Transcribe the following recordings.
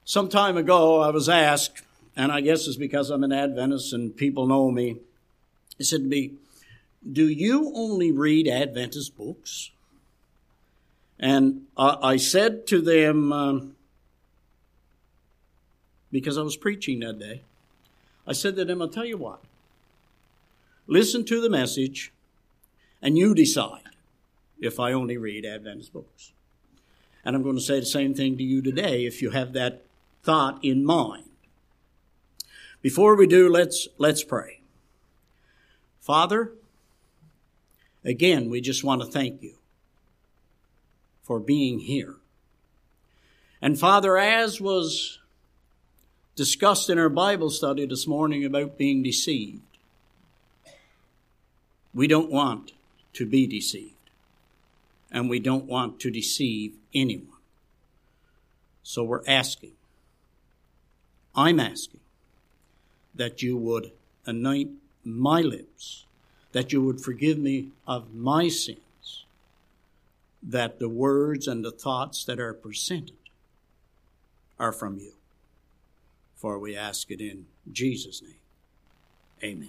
Some time ago, I was asked, and I guess it's because I'm an Adventist and people know me, they said to me, "Do you only read Adventist books?" And I said to them, because I was preaching that day, I said to them, "I'll tell you what, listen to the message and you decide if I only read Adventist books." And I'm going to say the same thing to you today if you have that thought in mind. Before we do, let's pray. Father, again, we just want to thank you for being here. And Father, as was discussed in our Bible study this morning about being deceived, we don't want to be deceived. And we don't want to deceive anyone. So I'm asking that you would anoint my lips, that you would forgive me of my sins, that the words and the thoughts that are presented are from you. For we ask it in Jesus' name. Amen.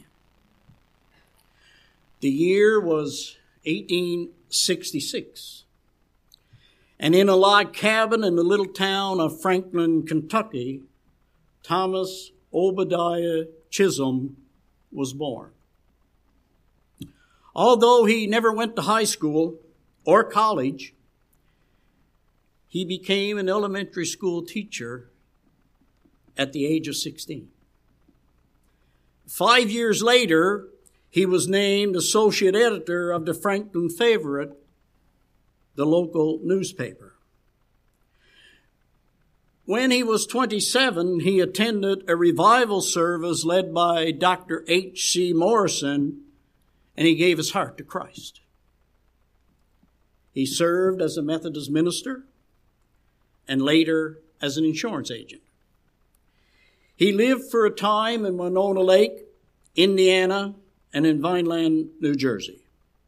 The year was 1866. And in a log cabin in the little town of Franklin, Kentucky, Thomas Obadiah Chisholm was born. Although he never went to high school or college, he became an elementary school teacher at the age of 16. 5 years later, he was named associate editor of the Franklin Favorite, the local newspaper. When he was 27, he attended a revival service led by Dr. H.C. Morrison, and he gave his heart to Christ. He served as a Methodist minister and later as an insurance agent. He lived for a time in Winona Lake, Indiana, and in Vineland, New Jersey.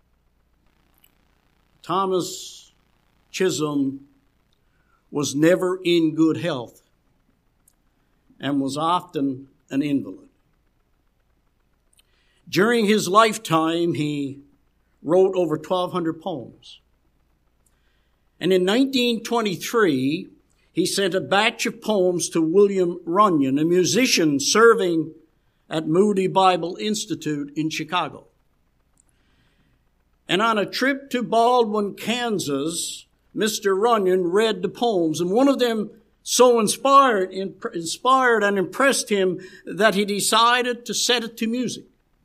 Thomas Chisholm was never in good health and was often an invalid. During his lifetime, he wrote over 1,200 poems. And in 1923, he sent a batch of poems to William Runyon, a musician serving at Moody Bible Institute in Chicago. And on a trip to Baldwin, Kansas, Mr. Runyon read the poems, and one of them so inspired and impressed him that he decided to set it to music.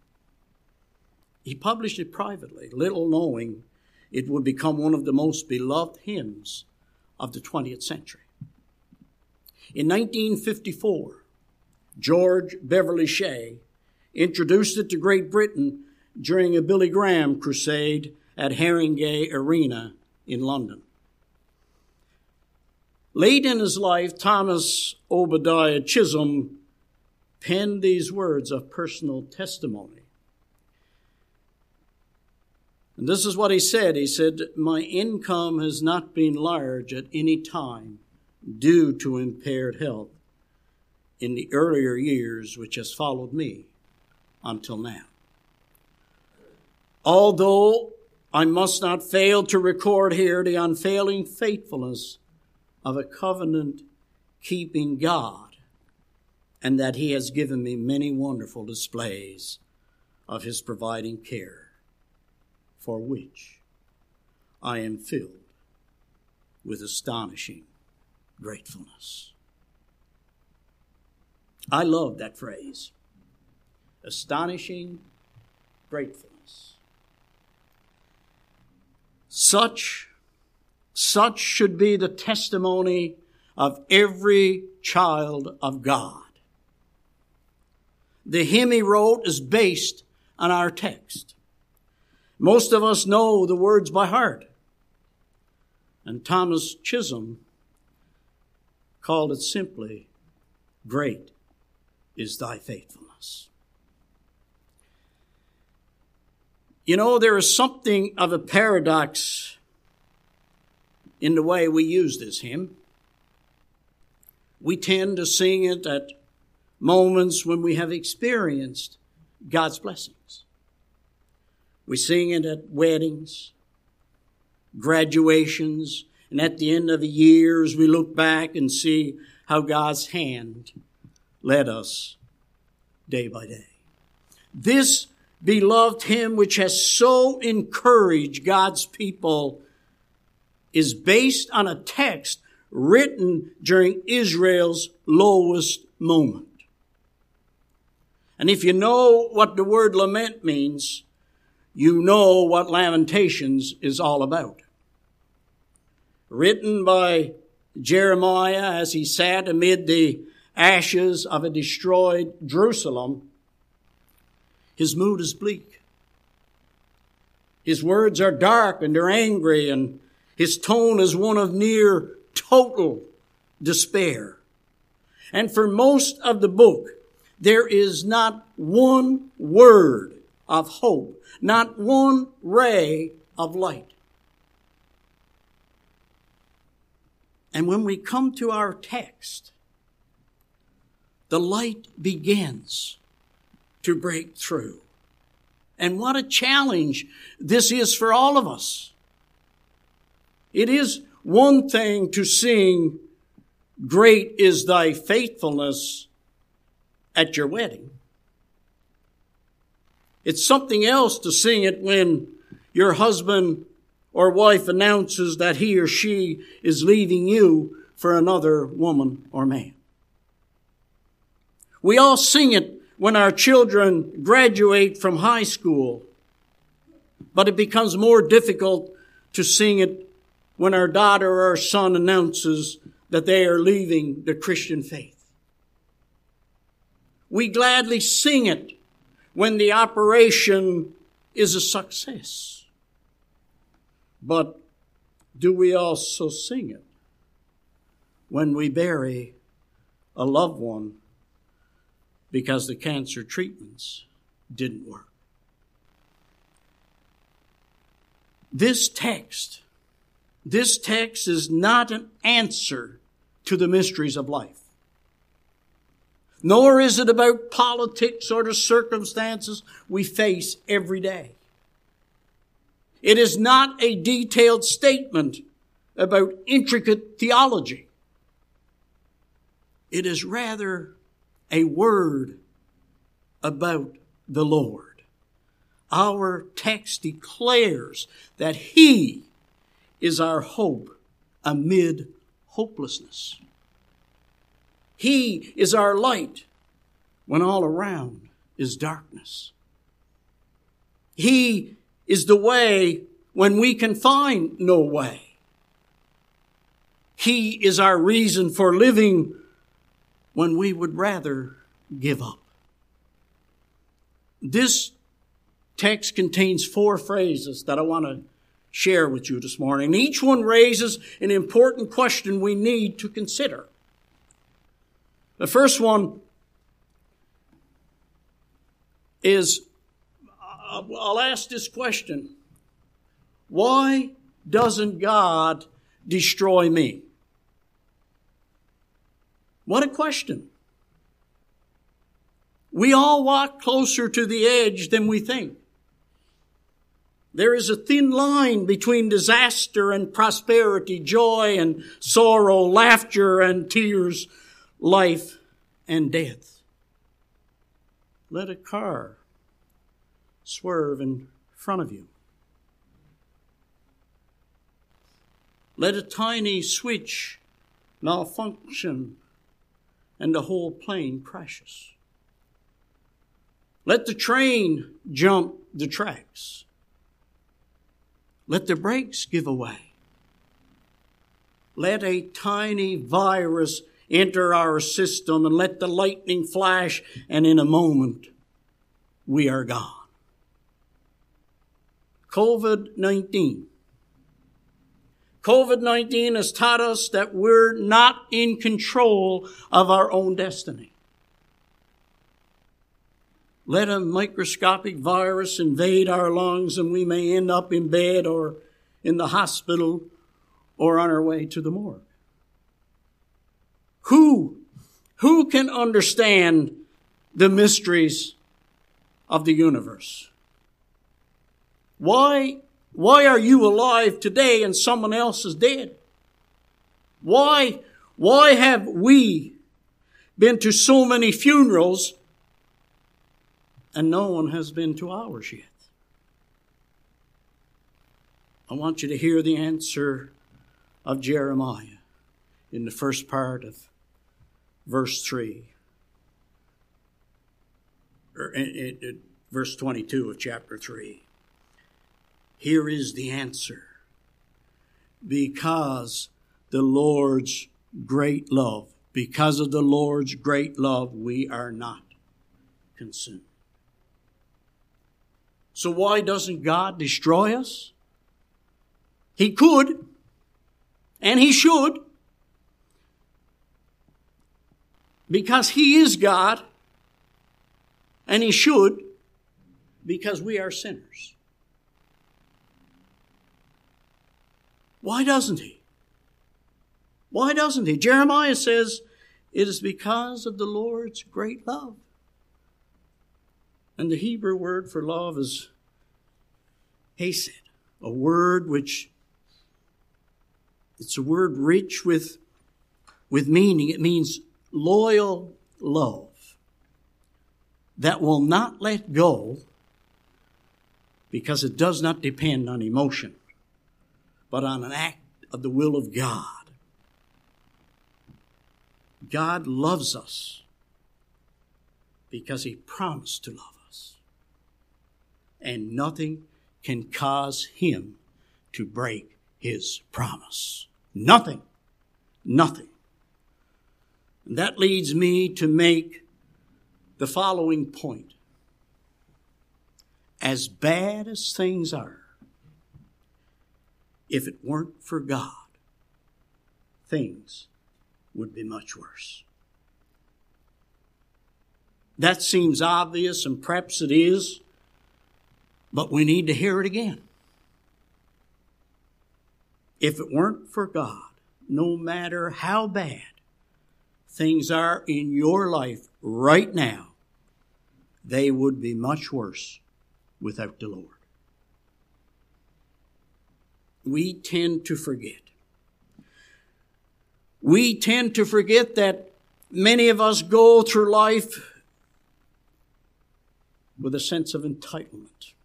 He published it privately, little knowing it would become one of the most beloved hymns of the 20th century. In 1954, George Beverly Shea introduced it to Great Britain during a Billy Graham crusade at Haringey Arena in London. Late in his life, Thomas Obadiah Chisholm penned these words of personal testimony. And this is what he said. He said, "My income has not been large at any time due to impaired health in the earlier years which has followed me until now. Although I must not fail to record here the unfailing faithfulness of a covenant-keeping God, and that he has given me many wonderful displays of his providing care, for which I am filled with astonishing gratefulness." I love that phrase, astonishing gratefulness. Such should be the testimony of every child of God. The hymn he wrote is based on our text. Most of us know the words by heart. And Thomas Chisholm called it simply, "Great is thy faithfulness." You know, there is something of a paradox in the way we use this hymn. We tend to sing it at moments when we have experienced God's blessings. We sing it at weddings, graduations, and at the end of the years we look back and see how God's hand led us day by day. This beloved hymn, which has so encouraged God's people, is based on a text written during Israel's lowest moment. And if you know what the word lament means, you know what Lamentations is all about. Written by Jeremiah as he sat amid the ashes of a destroyed Jerusalem, his mood is bleak. His words are dark and they're angry, and his tone is one of near total despair. And for most of the book, there is not one word of hope, not one ray of light. And when we come to our text, the light begins to break through. And what a challenge this is for all of us. It is one thing to sing, "Great is thy faithfulness," at your wedding. It's something else to sing it when your husband or wife announces that he or she is leaving you for another woman or man. We all sing it when our children graduate from high school, but it becomes more difficult to sing it when our daughter or our son announces that they are leaving the Christian faith. We gladly sing it when the operation is a success. But do we also sing it when we bury a loved one because the cancer treatments didn't work? This text is not an answer to the mysteries of life. Nor is it about politics or the circumstances we face every day. It is not a detailed statement about intricate theology. It is rather a word about the Lord. Our text declares that He is our hope amid hopelessness. He is our light when all around is darkness. He is the way when we can find no way. He is our reason for living when we would rather give up. This text contains 4 phrases that I want to share with you this morning. Each one raises an important question we need to consider. The first one is, I'll ask this question: why doesn't God destroy me? What a question. We all walk closer to the edge than we think. There is a thin line between disaster and prosperity, joy and sorrow, laughter and tears, life and death. Let a car swerve in front of you. Let a tiny switch malfunction and the whole plane crashes. Let the train jump the tracks. Let the brakes give away. Let a tiny virus enter our system and let the lightning flash, and in a moment we are gone. COVID-19 has taught us that we're not in control of our own destiny. Let a microscopic virus invade our lungs and we may end up in bed or in the hospital or on our way to the morgue. Who can understand the mysteries of the universe? Why are you alive today and someone else is dead? Why have we been to so many funerals and no one has been to ours yet? I want you to hear the answer of Jeremiah in the first part of verse 3. Verse 22 of chapter 3. Here is the answer. Because the Lord's great love, because of the Lord's great love, we are not consumed. So why doesn't God destroy us? He could, and He should, because He is God, and He should, because we are sinners. Why doesn't He? Why doesn't He? Jeremiah says, it is because of the Lord's great love. And the Hebrew word for love is hesed, a word which, it's a word rich with meaning. It means loyal love that will not let go because it does not depend on emotion, but on an act of the will of God. God loves us because He promised to love us. And nothing can cause Him to break His promise. Nothing. Nothing. And that leads me to make the following point. As bad as things are, if it weren't for God, things would be much worse. That seems obvious, and perhaps it is, but we need to hear it again. If it weren't for God, no matter how bad things are in your life right now, they would be much worse without the Lord. We tend to forget. We tend to forget that many of us go through life with a sense of entitlement.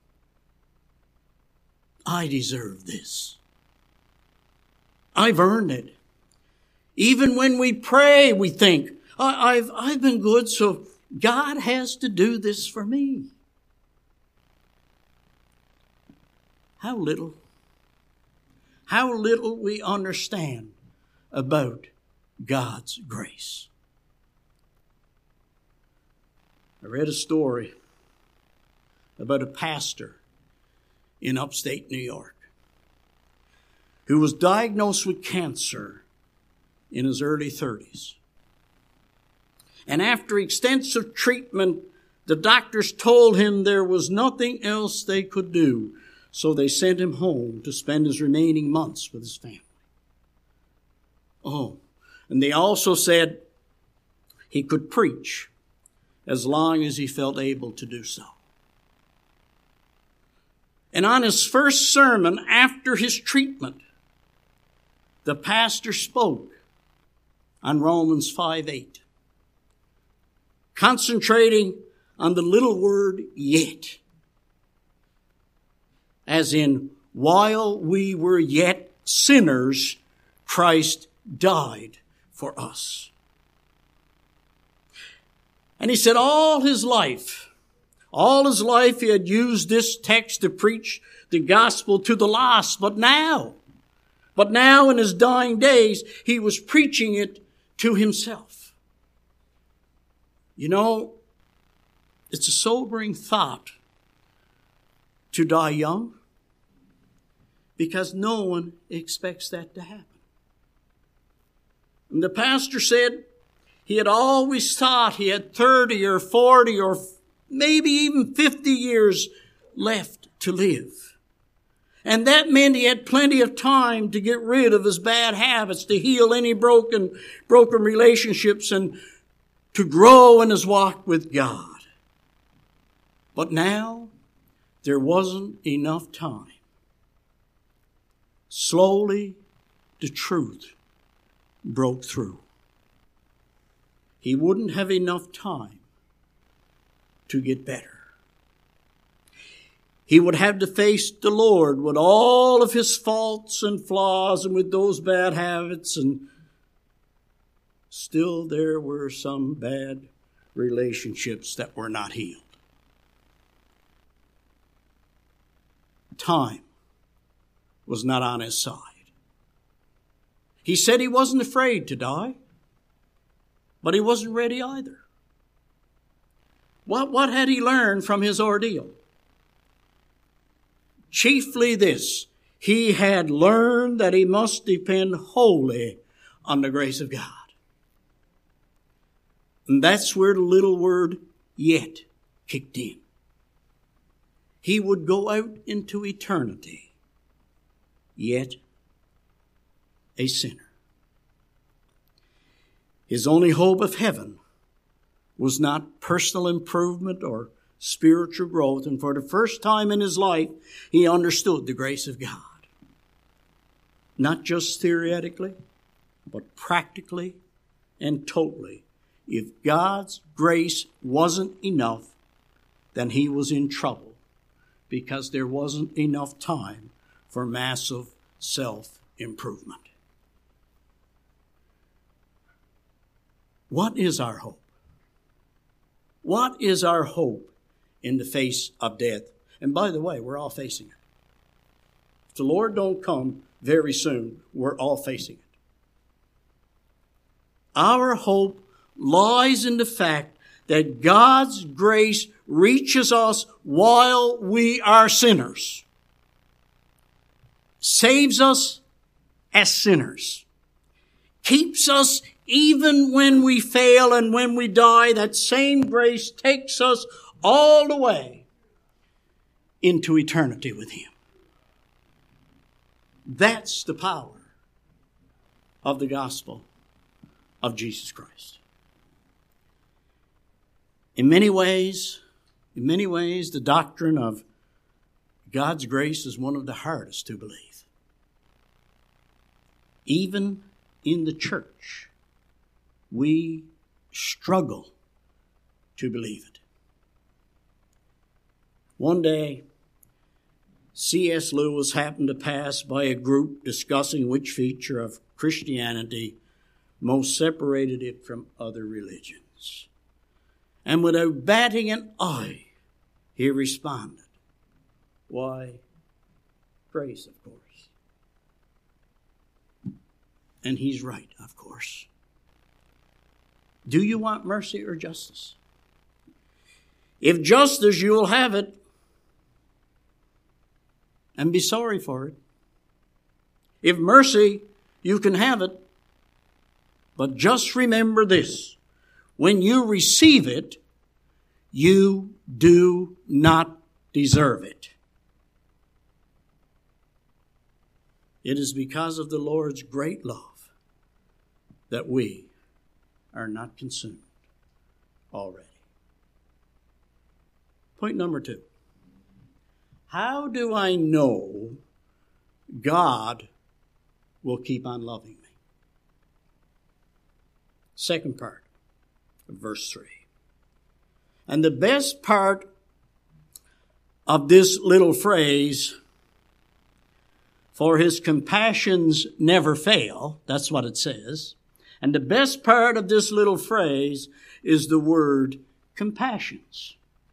I deserve this. I've earned it. Even when we pray, we think, I've been good, so God has to do this for me. How little we understand about God's grace. I read a story about a pastor in upstate New York who was diagnosed with cancer in his early 30s. And after extensive treatment, the doctors told him there was nothing else they could do, so they sent him home to spend his remaining months with his family. Oh, and they also said he could preach as long as he felt able to do so. And on his first sermon after his treatment, the pastor spoke on Romans 5:8, concentrating on the little word yet, as in, while we were yet sinners, Christ died for us. And he said all his life he had used this text to preach the gospel to the lost. But now in his dying days, he was preaching it to himself. You know, it's a sobering thought to die young, because no one expects that to happen. And the pastor said he had always thought he had 30 or 40 or maybe even 50 years left to live. And that meant he had plenty of time to get rid of his bad habits, to heal any broken relationships, and to grow in his walk with God. But now, there wasn't enough time. Slowly, the truth broke through. He wouldn't have enough time to get better. He would have to face the Lord with all of his faults and flaws and with those bad habits, and still there were some bad relationships that were not healed. Time was not on his side. He said he wasn't afraid to die, but he wasn't ready either. What had he learned from his ordeal? Chiefly this: he had learned that he must depend wholly on the grace of God. And that's where the little word yet kicked in. He would go out into eternity, yet a sinner. His only hope of heaven was not personal improvement or spiritual growth, and for the first time in his life, he understood the grace of God. Not just theoretically, but practically and totally. If God's grace wasn't enough, then he was in trouble, because there wasn't enough time for massive self-improvement. What is our hope? What is our hope in the face of death? And by the way, we're all facing it. If the Lord don't come very soon, we're all facing it. Our hope lies in the fact that God's grace reaches us while we are sinners, saves us as sinners, keeps us even when we fail and when we die. That same grace takes us all the way into eternity with him. That's the power of the gospel of Jesus Christ. In many ways, the doctrine of God's grace is one of the hardest to believe. Even in the church, we struggle to believe it. One day, C.S. Lewis happened to pass by a group discussing which feature of Christianity most separated it from other religions. And without batting an eye, he responded, "Why, grace, of course." And he's right, of course. Do you want mercy or justice? If justice, you will have it, and be sorry for it. If mercy, you can have it, but just remember this: when you receive it, you do not deserve it. It is because of the Lord's great love that we are not consumed already. Point number 2. How do I know God will keep on loving me? Second part of verse 3. And the best part of this little phrase, "For his compassions never fail," that's what it says. And the best part of this little phrase is the word compassions.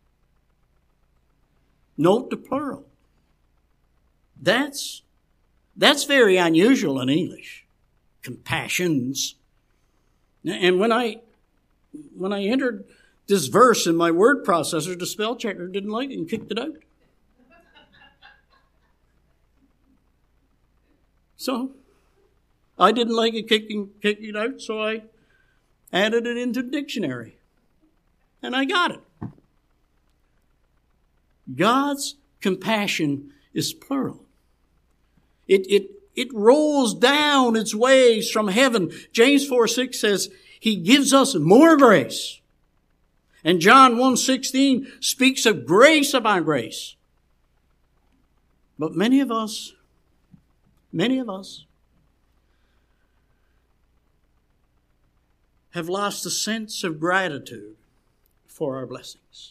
Note the plural. That's very unusual in English. Compassions. And when I entered this verse in my word processor, the spell checker didn't like it and kicked it out. So I didn't like it kicking it out, so I added it into the dictionary. And I got it. God's compassion is plural. It rolls down its waves from heaven. James 4:6 says, He gives us more grace. And John 1:16 speaks of grace upon grace. But many of us have lost a sense of gratitude for our blessings.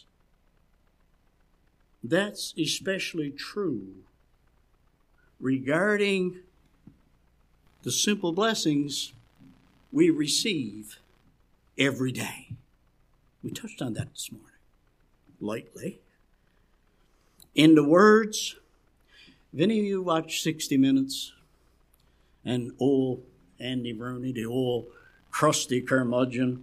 That's especially true regarding the simple blessings we receive every day. We touched on that this morning, lightly. In the words, have any of you watched 60 Minutes? And old Andy Rooney, the old crusty curmudgeon,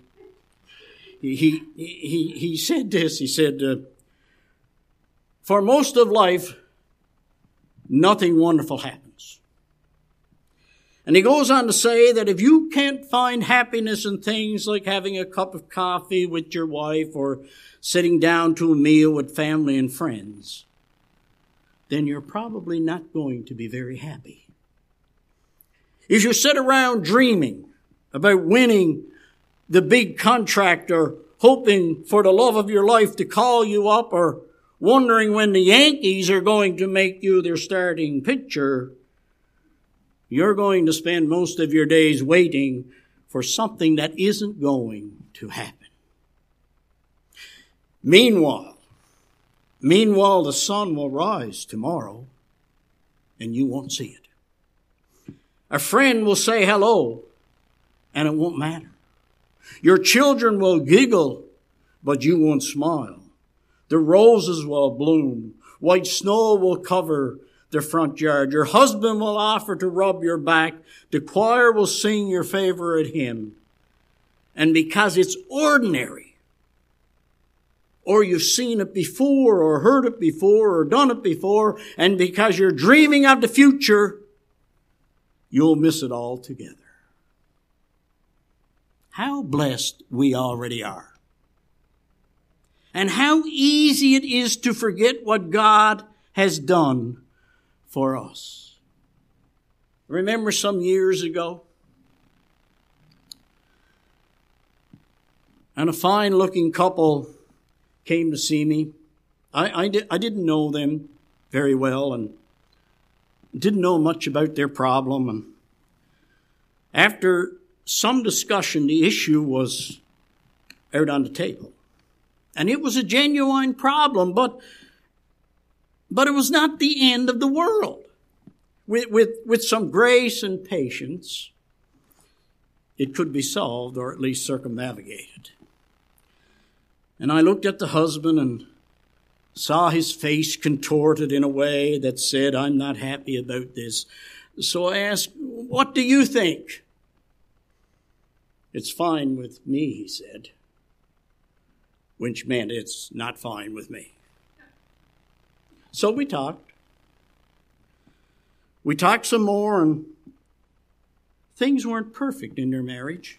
he said this. He said, for most of life, nothing wonderful happens. And he goes on to say that if you can't find happiness in things like having a cup of coffee with your wife or sitting down to a meal with family and friends, then you're probably not going to be very happy. If you sit around dreaming about winning the big contract or hoping for the love of your life to call you up or wondering when the Yankees are going to make you their starting pitcher, you're going to spend most of your days waiting for something that isn't going to happen. Meanwhile, the sun will rise tomorrow and you won't see it. A friend will say hello and it won't matter. Your children will giggle, but you won't smile. The roses will bloom. White snow will cover the front yard. Your husband will offer to rub your back. The choir will sing your favorite hymn. And because it's ordinary, or you've seen it before, or heard it before, or done it before, and because you're dreaming of the future, you'll miss it altogether. How blessed we already are. And how easy it is to forget what God has done for us. Remember some years ago, and a fine-looking couple came to see me. I didn't know them very well and didn't know much about their problem. And after some discussion, the issue was out on the table. And it was a genuine problem, but it was not the end of the world. With some grace and patience, it could be solved or at least circumnavigated. And I looked at the husband and saw his face contorted in a way that said, I'm not happy about this. So I asked, what do you think? It's fine with me, he said, which meant it's not fine with me. So we talked. We talked some more, and things weren't perfect in their marriage.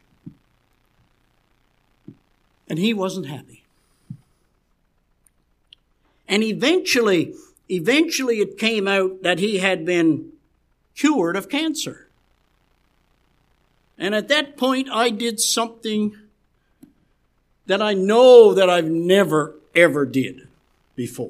And he wasn't happy. And eventually it came out that he had been cured of cancer. And at that point, I did something that I know that I've never, ever did before.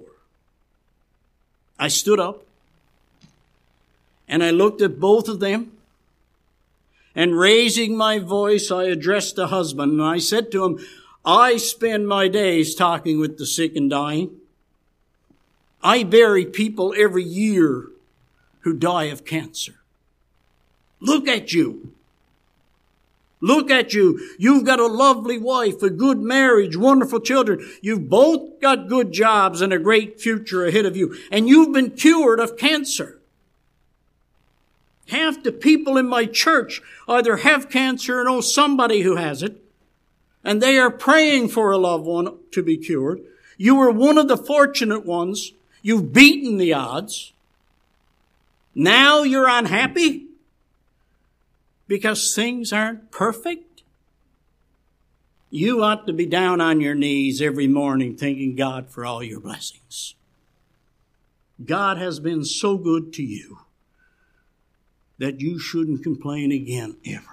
I stood up and I looked at both of them, and raising my voice, I addressed the husband and I said to him, I spend my days talking with the sick and dying. I bury people every year who die of cancer. Look at you. Look at you. You've got a lovely wife, a good marriage, wonderful children. You've both got good jobs and a great future ahead of you. And you've been cured of cancer. Half the people in my church either have cancer or know somebody who has it. And they are praying for a loved one to be cured. You were one of the fortunate ones. You've beaten the odds. Now you're unhappy because things aren't perfect. You ought to be down on your knees every morning thanking God for all your blessings. God has been so good to you. that you shouldn't complain again ever.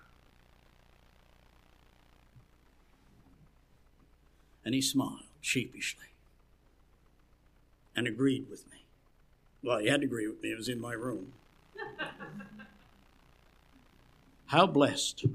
And he smiled sheepishly and agreed with me. Well, he had to agree with me. It was in my room. How blessed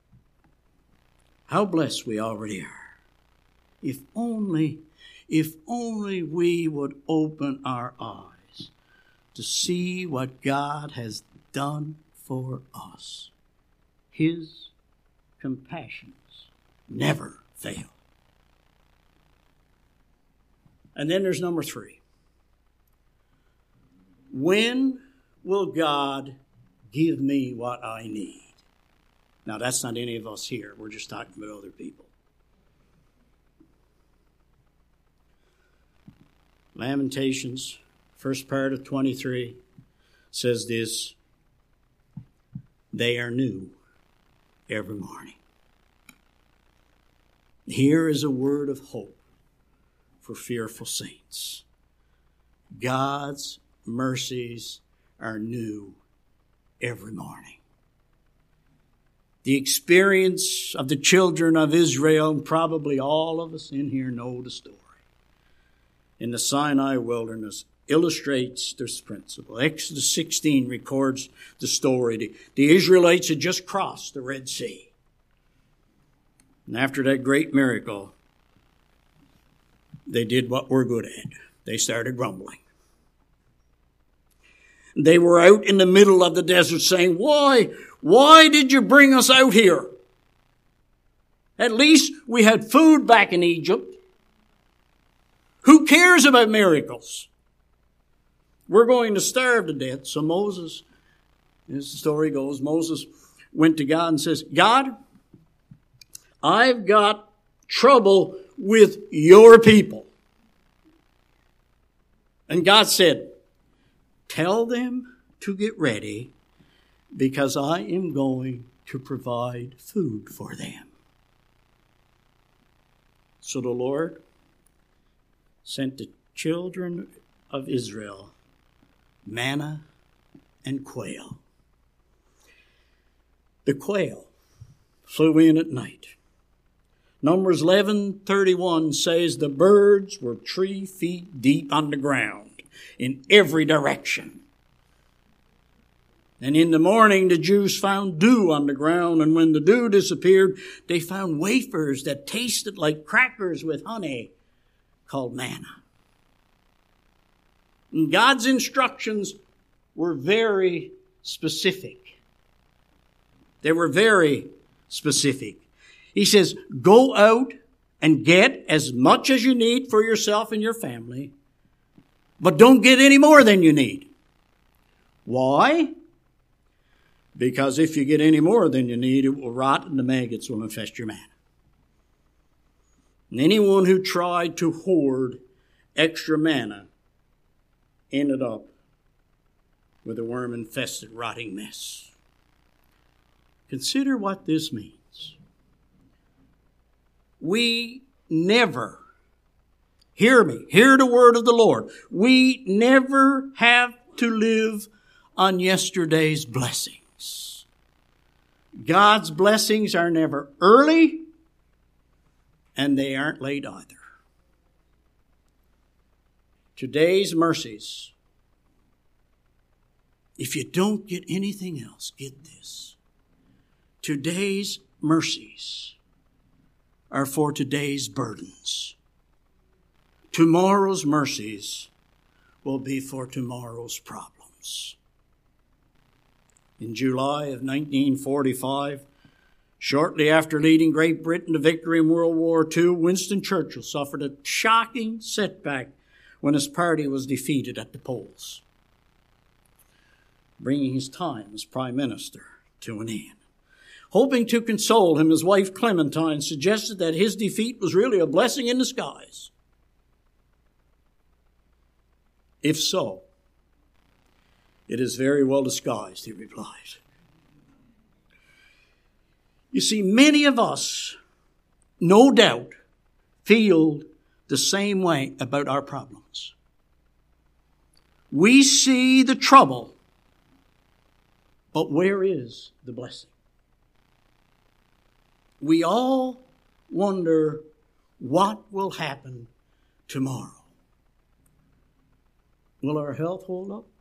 we already are. If only we would open our eyes to see what God has done for us. His compassions never fail. And then there's number 3. When will God give me what I need? Now, that's not any of us here. We're just talking about other people. Lamentations, first part of 23, says this: they are new every morning. Here is a word of hope for fearful saints. God's mercies are new every morning. The experience of the children of Israel, and probably all of us in here know the story, in the Sinai wilderness illustrates this principle. Exodus 16 records the story. The Israelites had just crossed the Red Sea. And after that great miracle, they did what we're good at. They started grumbling. They were out in the middle of the desert saying, Why did you bring us out here? At least we had food back in Egypt. Who cares about miracles? We're going to starve to death. So Moses, as the story goes, Moses went to God and says, God, I've got trouble with your people. And God said, tell them to get ready because I am going to provide food for them. So the Lord sent the children of Israel manna and quail. The quail flew in at night. Numbers 11:31 says the birds were 3 feet deep on the ground in every direction. And in the morning, the Jews found dew on the ground, and when the dew disappeared, they found wafers that tasted like crackers with honey, called manna. And God's instructions were very specific. They were very specific. He says, go out and get as much as you need for yourself and your family, but don't get any more than you need. Why? Because if you get any more than you need, it will rot and the maggots will infest your manna. And anyone who tried to hoard extra manna ended up with a worm-infested, rotting mess. Consider what this means. We never, hear me, hear the word of the Lord. We never have to live on yesterday's blessings. God's blessings are never early, and they aren't late either. Today's mercies, if you don't get anything else, get this. Today's mercies are for today's burdens. Tomorrow's mercies will be for tomorrow's problems. In July of 1945, shortly after leading Great Britain to victory in World War II, Winston Churchill suffered a shocking setback when his party was defeated at the polls, bringing his time as Prime Minister to an end. Hoping to console him, his wife Clementine suggested that his defeat was really a blessing in disguise. If so, it is very well disguised, he replied. You see, many of us, no doubt, feel the same way about our problems. We see the trouble But where is the blessing? We all wonder what will happen tomorrow. Will our health hold up?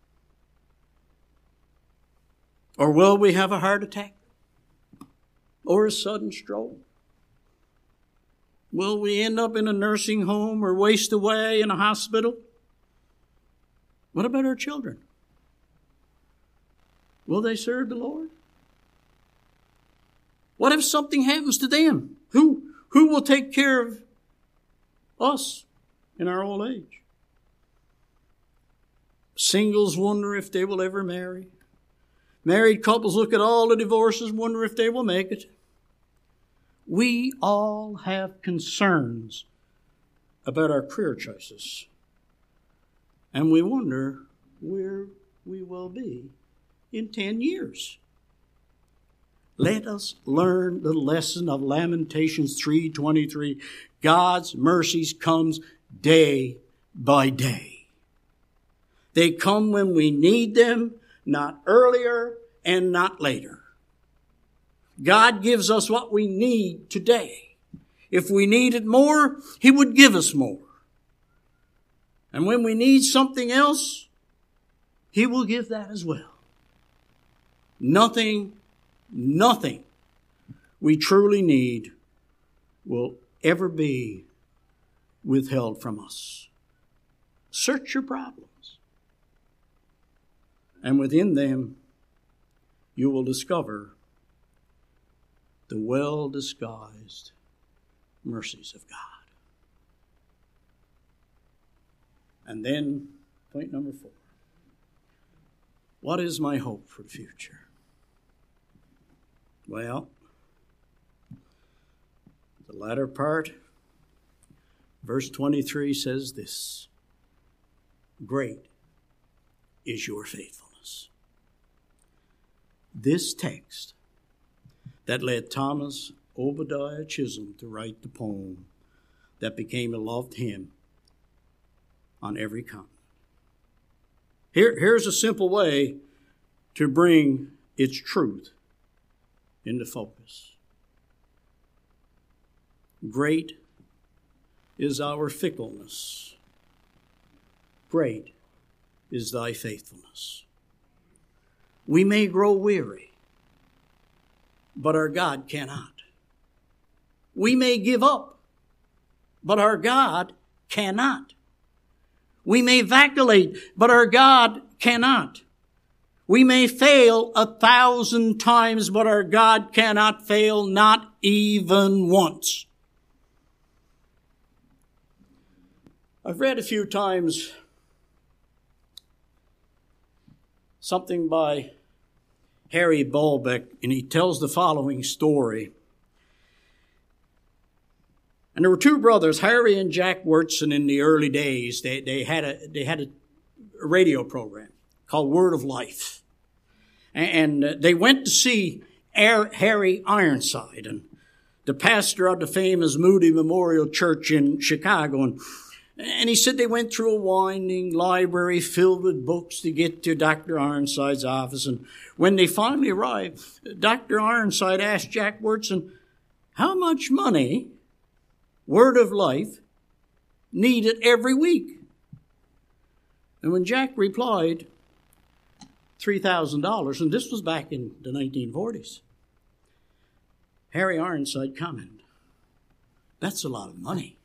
Or will we have a heart attack? Or a sudden stroke? Will we end up in a nursing home or waste away in a hospital? What about our children? Will they serve the Lord? What if something happens to them? Who will take care of us in our old age? Singles wonder if they will ever marry. Married couples look at all the divorces, wonder if they will make it. We all have concerns about our career choices. And we wonder where we will be in 10 years. Let us learn the lesson of Lamentations 3:23. God's mercies comes day by day. They come when we need them, not earlier and not later. God gives us what we need today. If we needed more, He would give us more. And when we need something else, He will give that as well. Nothing we truly need will ever be withheld from us. Search your problems. And within them, you will discover the well-disguised mercies of God. And then, point number 4. What is my hope for the future? Well, the latter part, verse 23 says this: great is your faithfulness. This text that led Thomas Obadiah Chisholm to write the poem that became a loved hymn on every continent. Here's a simple way to bring its truth into focus. Great is our fickleness. Great is thy faithfulness. We may grow weary, but our God cannot. We may give up, but our God cannot. We may vacillate, but our God cannot. We may fail 1,000 times, but our God cannot fail, not even once. I've read a few times something by Harry Balbeck, and he tells the following story. And there were two brothers, Harry and Jack Wurtson, in the early days. They had a radio program called Word of Life. And they went to see Harry Ironside, and the pastor of the famous Moody Memorial Church in Chicago. And he said they went through a winding library filled with books to get to Dr. Ironside's office. And when they finally arrived, Dr. Ironside asked Jack Wurtson, how much money Word of Life needed every week? And when Jack replied, $3,000, and this was back in the 1940s, Harry Ironside commented, that's a lot of money.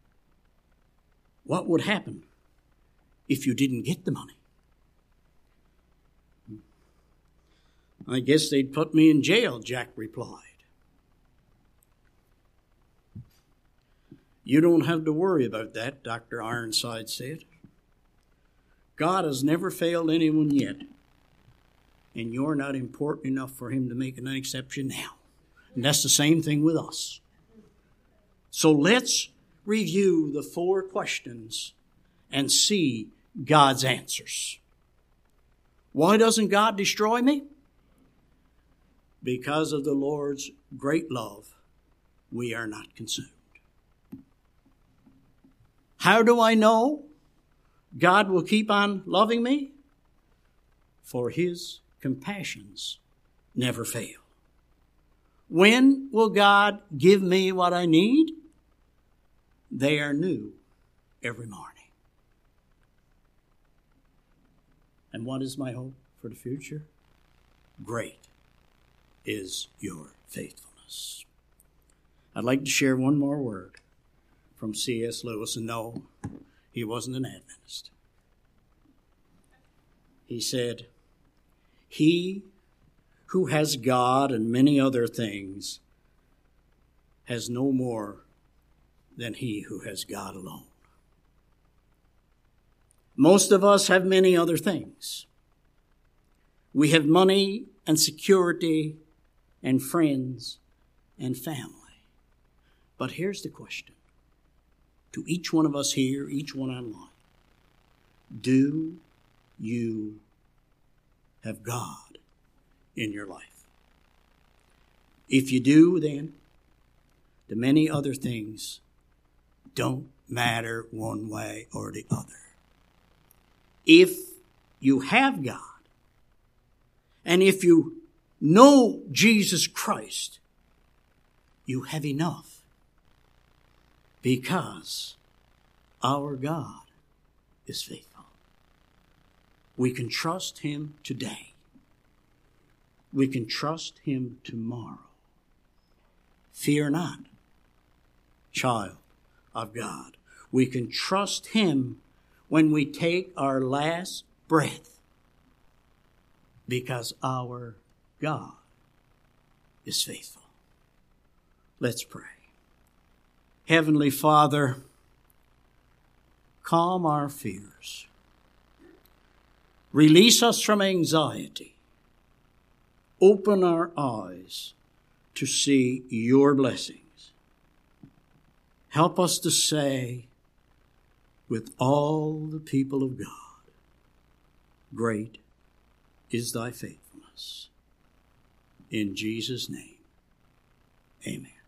What would happen if you didn't get the money? I guess they'd put me in jail, Jack replied. You don't have to worry about that, Dr. Ironside said. God has never failed anyone yet, and you're not important enough for him to make an exception now. And that's the same thing with us. So let's review the 4 questions and see God's answers. Why doesn't God destroy me? Because of the Lord's great love, we are not consumed. How do I know God will keep on loving me? For his compassions never fail. When will God give me what I need? They are new every morning. And what is my hope for the future? Great is your faithfulness. I'd like to share one more word from C.S. Lewis, and no, he wasn't an Adventist. He said, "He who has God and many other things has no more than he who has God alone." Most of us have many other things. We have money and security and friends and family. But here's the question to each one of us here, each one online. Do you have God in your life? If you do, then the many other things don't matter one way or the other. If you have God, and if you know Jesus Christ, you have enough, because our God is faithful. We can trust him today. We can trust him tomorrow. Fear not, child of God. We can trust him when we take our last breath, because our God is faithful. Let's pray. Heavenly Father, calm our fears. Release us from anxiety. Open our eyes to see your blessings. Help us to say with all the people of God, great is thy faithfulness. In Jesus' name, amen.